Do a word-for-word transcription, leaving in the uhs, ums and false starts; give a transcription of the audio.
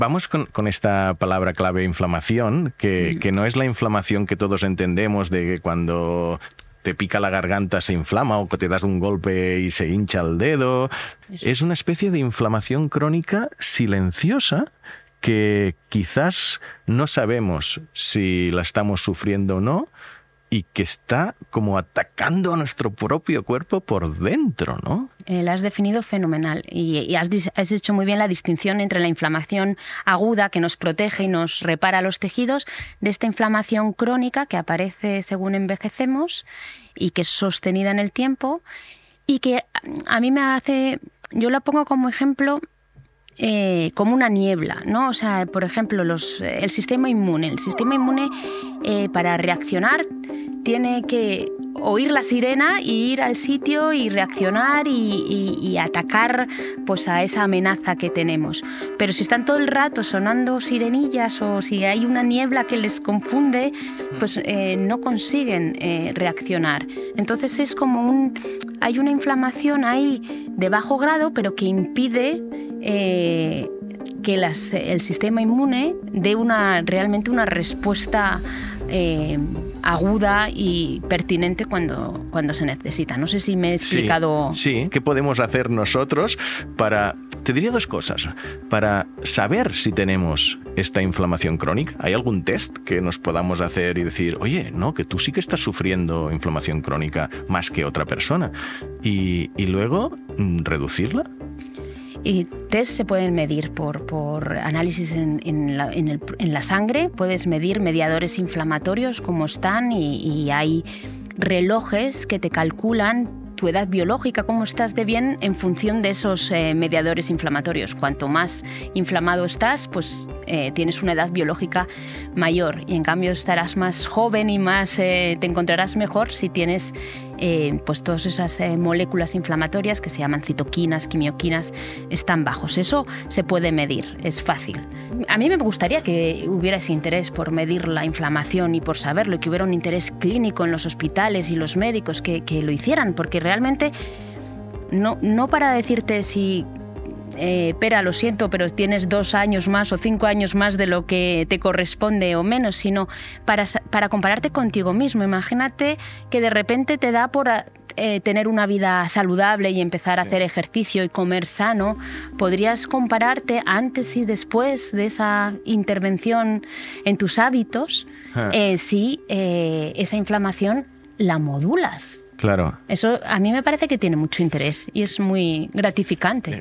Vamos con, con esta palabra clave, inflamación, que, que no es la inflamación que todos entendemos de que cuando te pica la garganta se inflama o que te das un golpe y se hincha el dedo. Es una especie de inflamación crónica silenciosa que quizás no sabemos si la estamos sufriendo o no, y que está como atacando a nuestro propio cuerpo por dentro, ¿no? Eh, la has definido fenomenal y, y has, has hecho muy bien la distinción entre la inflamación aguda que nos protege y nos repara los tejidos de esta inflamación crónica que aparece según envejecemos y que es sostenida en el tiempo y que a mí me hace... Yo la pongo como ejemplo... Eh, como una niebla, ¿no? O sea, por ejemplo, los, el sistema inmune. El sistema inmune, eh, para reaccionar, tiene que oír la sirena y ir al sitio y reaccionar y, y, y atacar pues, a esa amenaza que tenemos. Pero si están todo el rato sonando sirenillas o si hay una niebla que les confunde, pues eh, no consiguen eh, reaccionar. Entonces es como un... hay una inflamación ahí de bajo grado, pero que impide Eh, que las, el sistema inmune dé una, realmente una respuesta eh, aguda y pertinente cuando, cuando se necesita. No sé si me he explicado... Sí, sí. ¿Qué podemos hacer nosotros para... Te diría dos cosas. Para saber si tenemos esta inflamación crónica, ¿hay algún test que nos podamos hacer y decir, oye, no, que tú sí que estás sufriendo inflamación crónica más que otra persona? Y, y luego, ¿reducirla? Y test se pueden medir por, por análisis en, en, la, en, el, en la sangre, puedes medir mediadores inflamatorios cómo están y, y hay relojes que te calculan tu edad biológica, cómo estás de bien en función de esos eh, mediadores inflamatorios. Cuanto más inflamado estás, pues eh, tienes una edad biológica mayor y en cambio estarás más joven y más eh, te encontrarás mejor si tienes eh, pues todas esas eh, moléculas inflamatorias que se llaman citoquinas, quimioquinas, están bajos. Eso se puede medir, es fácil. A mí me gustaría que hubiera ese interés por medir la inflamación y por saberlo, y que hubiera un interés clínico en los hospitales y los médicos que, que lo hicieran, porque realmente no, no para decirte si, eh, Pera, lo siento, pero tienes dos años más o cinco años más de lo que te corresponde o menos, sino para, para compararte contigo mismo. Imagínate que de repente te da por eh, tener una vida saludable y empezar a hacer ejercicio y comer sano. Podrías compararte antes y después de esa intervención en tus hábitos, eh, si eh, esa inflamación la modulas. Claro. Eso a mí me parece que tiene mucho interés y es muy gratificante.